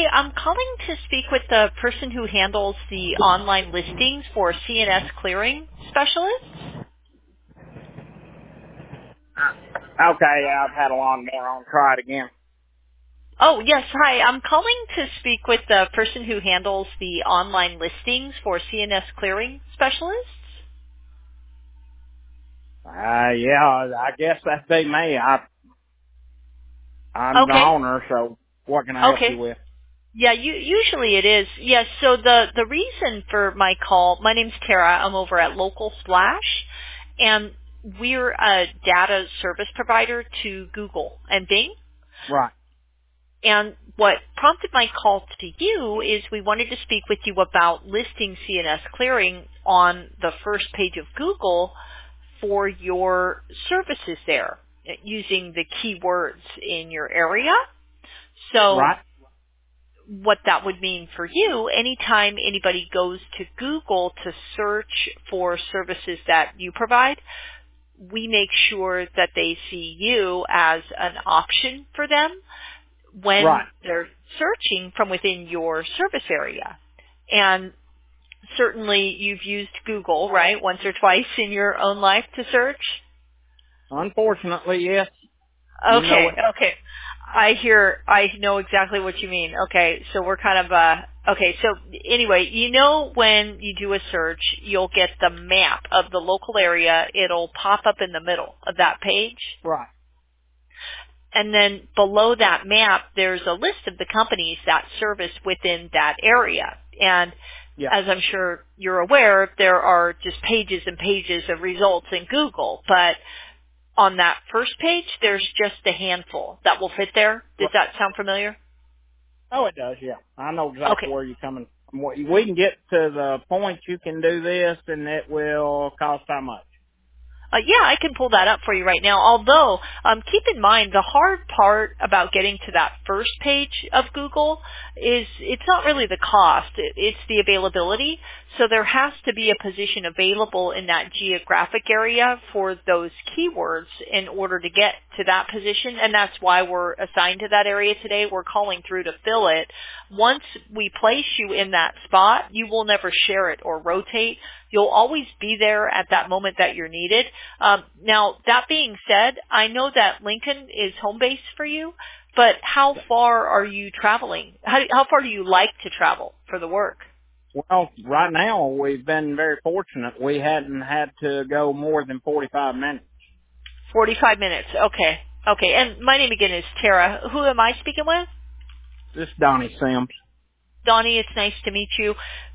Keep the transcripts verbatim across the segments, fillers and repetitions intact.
Hi, I'm calling to speak with the person who handles the online listings for C N S clearing specialists. Okay, yeah, I've had a lawnmower on. Try it again. Oh, yes. Hi, I'm calling to speak with the person who handles the online listings for C N S clearing specialists. Uh, yeah, I guess that'd be me. I, I'm the Okay. owner, so what can I help Okay. you with? Yeah, you, usually it is. Yes, so the, the reason for my call, my name's Tara. I'm over at Local Splash, and we're a data service provider to Google and Bing. Right, And what prompted my call to you is we wanted to speak with you about listing C N S clearing on the first page of Google for your services there using the keywords in your area. So right, what that would mean for you, anytime anybody goes to Google to search for services that you provide, we make sure that they see you as an option for them when right. they're searching from within your service area. And certainly you've used Google, right, once or twice in your own life to search? Unfortunately, yes. You know Okay, it. okay. I hear, I know exactly what you mean. Okay, so we're kind of, uh, okay, so anyway, you know when you do a search, you'll get the map of the local area. It'll pop up in the middle of that page. Right. And then below that map, there's a list of the companies that service within that area. And Yeah. as I'm sure you're aware, there are just pages and pages of results in Google. But on that first page, there's just a handful that will fit there. Does Right. that sound familiar? Oh, it does. Yeah. I know exactly Okay. where you're coming from. We can get to the point you can do this, and it will cost how much? Uh, yeah, I can pull that up for you right now. Although, um, keep in mind the hard part about getting to that first page of Google is it's not really the cost; it, it's the availability. So there has to be a position available in that geographic area for those keywords in order to get to that position, and that's why we're assigned to that area today. We're calling through to fill it. Once we place you in that spot, you will never share it or rotate. You'll always be there at that moment that you're needed. Um, now, that being said, I know that Lincoln is home base for you, but how far are you traveling? How, how far do you like to travel for the work? Well, right now we've been very fortunate. We hadn't had to go more than forty-five minutes. forty-five minutes. Okay. Okay. And my name again is Tara. Who am I speaking with? This is Donnie Sims. Donnie, it's nice to meet you.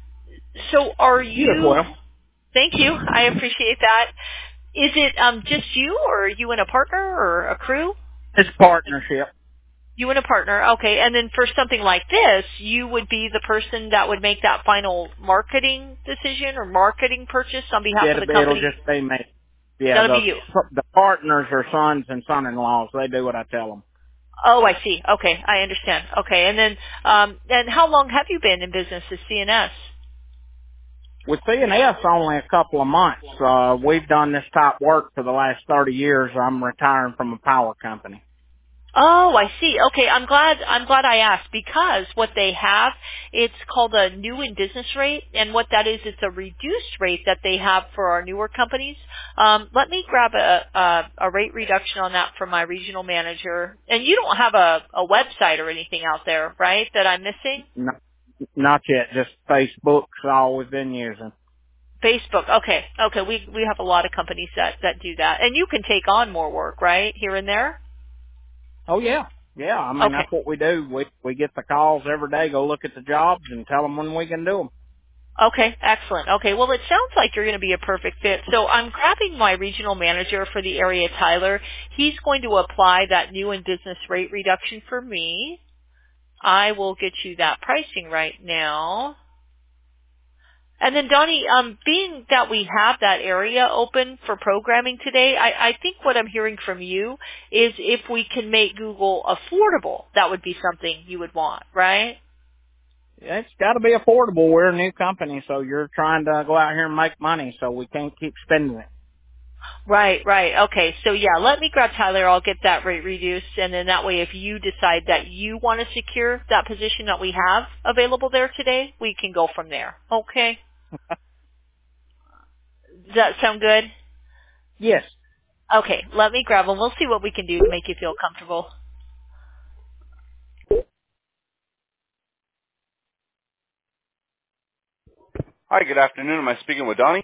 So are You as you, well. thank you. I appreciate that. Is it um, just you or are you and a partner or a crew? It's partnership. You and a partner, okay. And then for something like this, you would be the person that would make that final marketing decision or marketing purchase on behalf of It'll the be, it'll company. just be me. Yeah, That'll be the you. the partners are sons and son-in-laws. They do what I tell them. Oh, I see. Okay, I understand. Okay, and then, um, and how long have you been in business as C N S? With C and S, only a couple of months. Uh, we've done this type work for the last thirty years. I'm retiring from a power company. Oh, I see. Okay, I'm glad I'm glad I asked because what they have, it's called a new in business rate, and what that is, it's a reduced rate that they have for our newer companies. Um, let me grab a, a a rate reduction on that from my regional manager. And you don't have a a website or anything out there, right? That I'm missing. No, not yet, just Facebook's all we've been using. Facebook. Okay, okay. We we have a lot of companies that that do that, and you can take on more work, right, here and there. Oh yeah, yeah. I mean Okay. that's what we do. We we get the calls every day. Go look at the jobs and tell them when we can do them. Okay, excellent. Okay, well, it sounds like you're going to be a perfect fit. So I'm grabbing my regional manager for the area, Tyler. He's going to apply that new and business rate reduction for me. I will get you that pricing right now. And then, Donnie, um, being that we have that area open for programming today, I, I think what I'm hearing from you is if we can make Google affordable, that would be something you would want, right? Yeah, it's got to be affordable. We're a new company, so you're trying to go out here and make money, so we can't keep spending it. Right, right. Okay, so yeah, let me grab Tyler. I'll get that rate reduced, and then that way if you decide that you want to secure that position that we have available there today, we can go from there. Okay? Does that sound good? Yes. Okay, let me grab them. We'll see what we can do to make you feel comfortable. Hi, good afternoon. Am I speaking with Donnie?